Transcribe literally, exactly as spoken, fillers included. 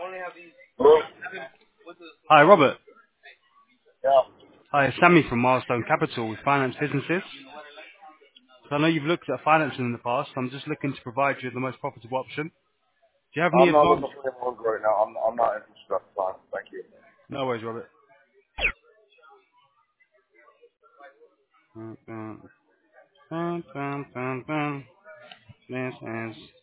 Hello? Hi, Robert. Yeah. Hi, it's Sammy from Milestone Capital with Finance Businesses. So I know you've looked at financing in the past. I'm just looking to provide you with the most profitable option. Do you have any I'm not advance? looking for any loans right now. I'm I'm not interested at the time. Thank you. No worries, Robert. Dun, dun, dun, dun, dun, dun. This is